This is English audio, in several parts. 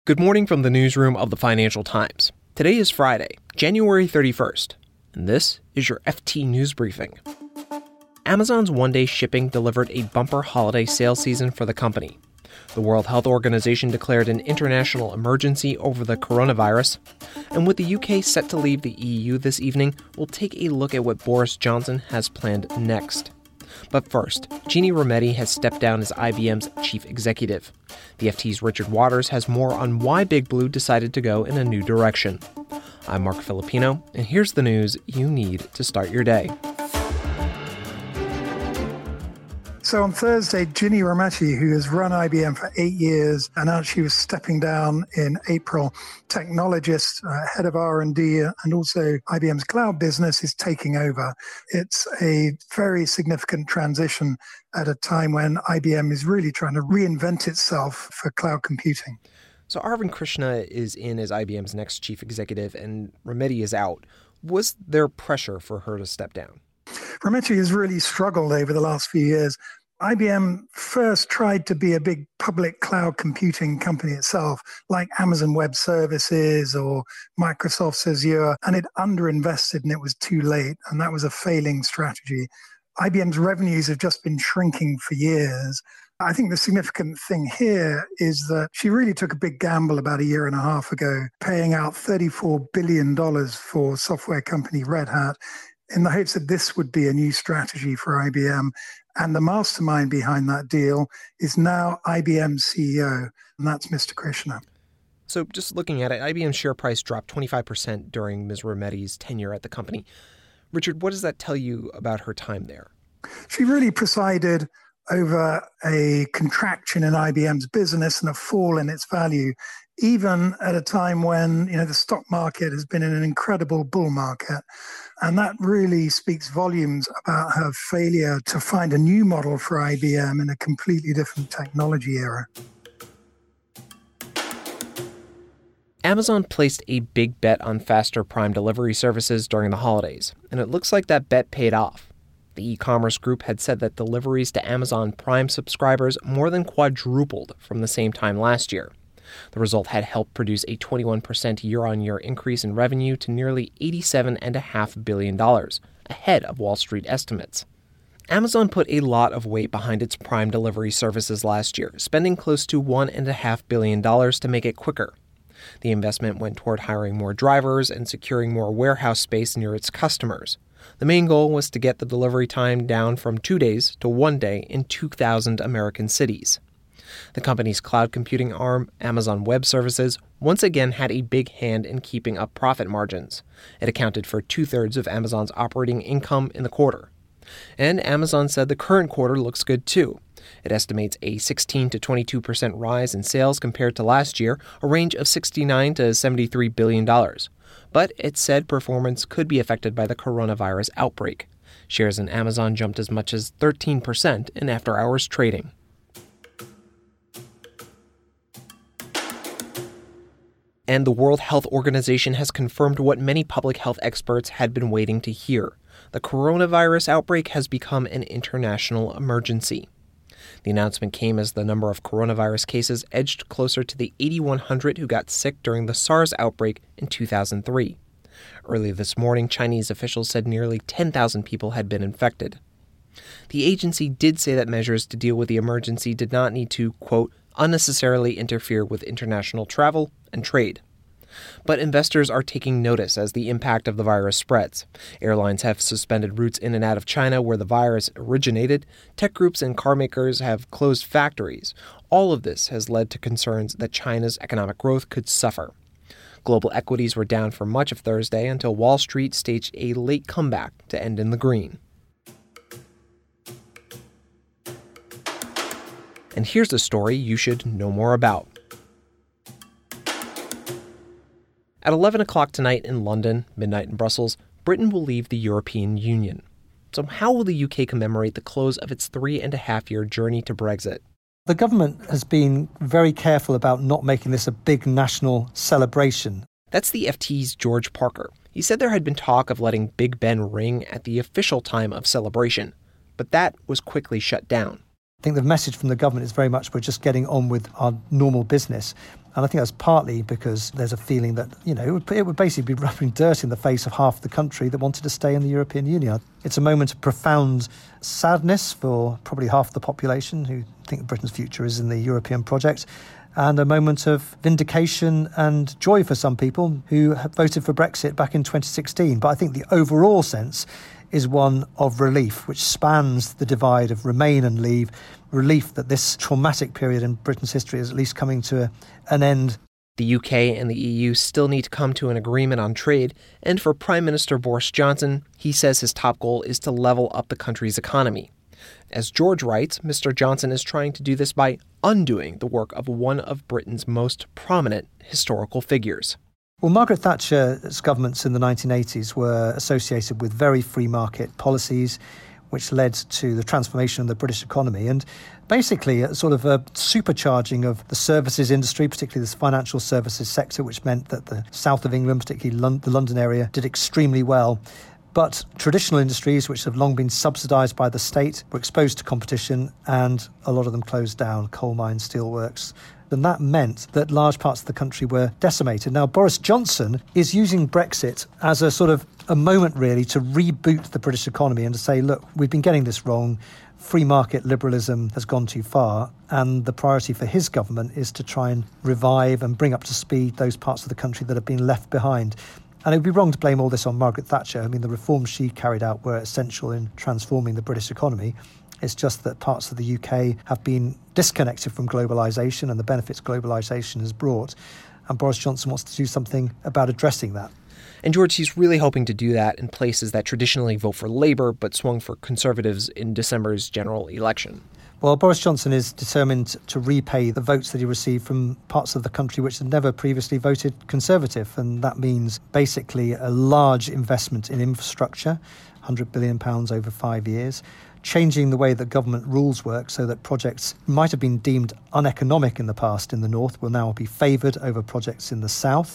Good morning from the newsroom of the Financial Times. Today is Friday, January 31st, and this is your FT News Briefing. Amazon's one-day shipping delivered a bumper holiday sales season for the company. The World Health Organization declared an international emergency over the coronavirus. And with the UK set to leave the EU this evening, we'll take a look at what Boris Johnson has planned next. But first, Ginni Rometty has stepped down as IBM's chief executive. The FT's Richard Waters has more on why Big Blue decided to go in a new direction. I'm Mark Filipino, and here's the news you need to start your day. So on Thursday, Ginni Rometty, who has run IBM for 8 years, announced she was stepping down in April. Technologist, head of R&D, and also IBM's cloud business is taking over. It's a very significant transition at a time when IBM is really trying to reinvent itself for cloud computing. So Arvind Krishna is in as IBM's next chief executive, and Rometty is out. Was there pressure for her to step down? Rometty has really struggled over the last few years. IBM first tried to be a big public cloud computing company itself, like Amazon Web Services or Microsoft's Azure, and it underinvested and it was too late, and that was a failing strategy. IBM's revenues have just been shrinking for years. I think the significant thing here is that she really took a big gamble about a year and a half ago, paying out $34 billion for software company Red Hat, in the hopes that this would be a new strategy for IBM. And the mastermind behind that deal is now IBM's CEO, and that's Mr. Krishna. So just looking at it, IBM's share price dropped 25% during Ms. Rometty's tenure at the company. Richard, what does that tell you about her time there? She really presided over a contraction in IBM's business and a fall in its value, even at a time when, the stock market has been in an incredible bull market. And that really speaks volumes about her failure to find a new model for IBM in a completely different technology era. Amazon placed a big bet on faster Prime delivery services during the holidays, and it looks like that bet paid off. The e-commerce group had said that deliveries to Amazon Prime subscribers more than quadrupled from the same time last year. The result had helped produce a 21% year-on-year increase in revenue to nearly $87.5 billion, ahead of Wall Street estimates. Amazon put a lot of weight behind its Prime delivery services last year, spending close to $1.5 billion to make it quicker. The investment went toward hiring more drivers and securing more warehouse space near its customers. The main goal was to get the delivery time down from 2 days to 1 day in 2,000 American cities. The company's cloud computing arm, Amazon Web Services, once again had a big hand in keeping up profit margins. It accounted for 2/3 of Amazon's operating income in the quarter. And Amazon said the current quarter looks good too. It estimates a 16 to 22% rise in sales compared to last year, a range of $69 to $73 billion. But it said performance could be affected by the coronavirus outbreak. Shares in Amazon jumped as much as 13% in after-hours trading. And the World Health Organization has confirmed what many public health experts had been waiting to hear. The coronavirus outbreak has become an international emergency. The announcement came as the number of coronavirus cases edged closer to the 8,100 who got sick during the SARS outbreak in 2003. Early this morning, Chinese officials said nearly 10,000 people had been infected. The agency did say that measures to deal with the emergency did not need to, quote, unnecessarily interfere with international travel and trade. But investors are taking notice as the impact of the virus spreads. Airlines have suspended routes in and out of China where the virus originated. Tech groups and car makers have closed factories. All of this has led to concerns that China's economic growth could suffer. Global equities were down for much of Thursday until Wall Street staged a late comeback to end in the green. And here's a story you should know more about. At 11 o'clock tonight in London, midnight in Brussels, Britain will leave the European Union. So how will the UK commemorate the close of its 3.5-year journey to Brexit? The government has been very careful about not making this a big national celebration. That's the FT's George Parker. He said there had been talk of letting Big Ben ring at the official time of celebration, but that was quickly shut down. I think the message from the government is very much we're just getting on with our normal business. And I think that's partly because there's a feeling that, it would basically be rubbing dirt in the face of half the country that wanted to stay in the European Union. It's a moment of profound sadness for probably half the population who think Britain's future is in the European project, and a moment of vindication and joy for some people who have voted for Brexit back in 2016. But I think the overall sense is one of relief, which spans the divide of remain and leave, relief that this traumatic period in Britain's history is at least coming to an end. The UK and the EU still need to come to an agreement on trade, and for Prime Minister Boris Johnson, he says his top goal is to level up the country's economy. As George writes, Mr. Johnson is trying to do this by undoing the work of one of Britain's most prominent historical figures. Well, Margaret Thatcher's governments in the 1980s were associated with very free market policies, which led to the transformation of the British economy and basically a sort of a supercharging of the services industry, particularly this financial services sector, which meant that the south of England, particularly the London area, did extremely well. But traditional industries, which have long been subsidised by the state, were exposed to competition, and a lot of them closed down, coal mines, steelworks. And that meant that large parts of the country were decimated. Now, Boris Johnson is using Brexit as a sort of a moment, really, to reboot the British economy and to say, look, we've been getting this wrong. Free market liberalism has gone too far. And the priority for his government is to try and revive and bring up to speed those parts of the country that have been left behind. And it would be wrong to blame all this on Margaret Thatcher. I mean, the reforms she carried out were essential in transforming the British economy. It's just that parts of the UK have been disconnected from globalisation and the benefits globalisation has brought. And Boris Johnson wants to do something about addressing that. And George, he's really hoping to do that in places that traditionally vote for Labour but swung for Conservatives in December's general election. Well, Boris Johnson is determined to repay the votes that he received from parts of the country which had never previously voted Conservative. And that means basically a large investment in infrastructure, £100 billion over 5 years, changing the way that government rules work so that projects might have been deemed uneconomic in the past in the north will now be favoured over projects in the south.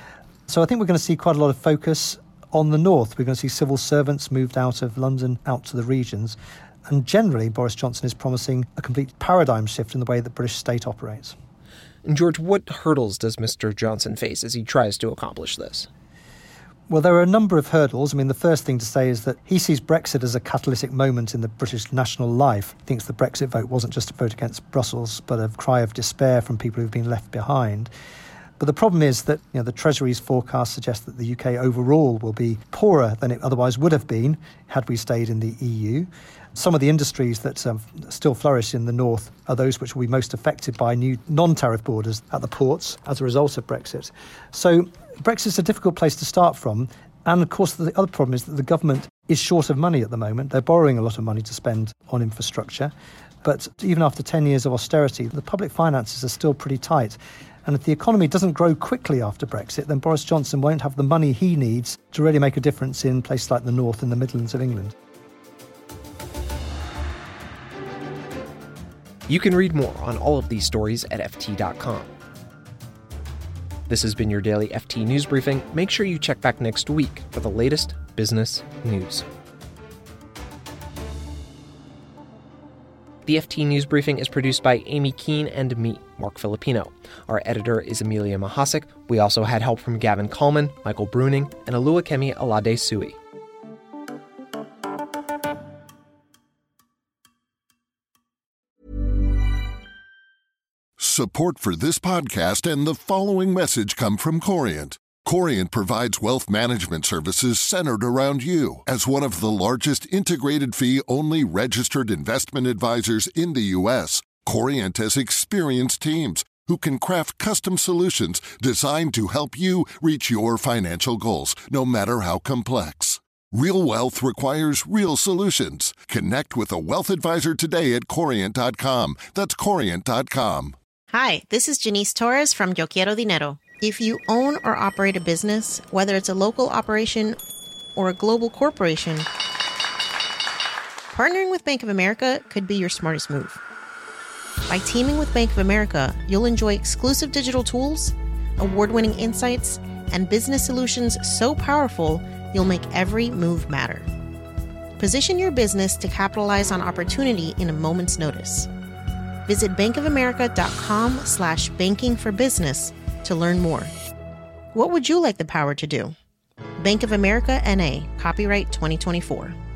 So I think we're going to see quite a lot of focus on the north. We're going to see civil servants moved out of London, out to the regions. And generally, Boris Johnson is promising a complete paradigm shift in the way the British state operates. And George, what hurdles does Mr. Johnson face as he tries to accomplish this? Well, there are a number of hurdles. I mean, the first thing to say is that he sees Brexit as a catalytic moment in the British national life. He thinks the Brexit vote wasn't just a vote against Brussels, but a cry of despair from people who've been left behind. But the problem is that the Treasury's forecast suggests that the UK overall will be poorer than it otherwise would have been had we stayed in the EU. Some of the industries that still flourish in the north are those which will be most affected by new non-tariff borders at the ports as a result of Brexit. So Brexit's a difficult place to start from. And of course, the other problem is that the government is short of money at the moment. They're borrowing a lot of money to spend on infrastructure. But even after 10 years of austerity, the public finances are still pretty tight. And if the economy doesn't grow quickly after Brexit, then Boris Johnson won't have the money he needs to really make a difference in places like the north and the Midlands of England. You can read more on all of these stories at FT.com. This has been your daily FT News Briefing. Make sure you check back next week for the latest business news. The FT News Briefing is produced by Amy Keene and me, Mark Filipino. Our editor is Amelia Mahasik. We also had help from Gavin Coleman, Michael Bruning, and Oluwakemi Alade Sui. Support for this podcast and the following message come from Corient. Corient provides wealth management services centered around you. As one of the largest integrated fee-only registered investment advisors in the U.S., Corient has experienced teams who can craft custom solutions designed to help you reach your financial goals, no matter how complex. Real wealth requires real solutions. Connect with a wealth advisor today at Corient.com. That's Corient.com. Hi, this is Janice Torres from Yo Quiero Dinero. If you own or operate a business, whether it's a local operation or a global corporation, partnering with Bank of America could be your smartest move. By teaming with Bank of America, you'll enjoy exclusive digital tools, award-winning insights, and business solutions so powerful, you'll make every move matter. Position your business to capitalize on opportunity in a moment's notice. Visit bankofamerica.com/bankingforbusiness to learn more. What would you like the power to do? Bank of America, N.A., copyright 2024.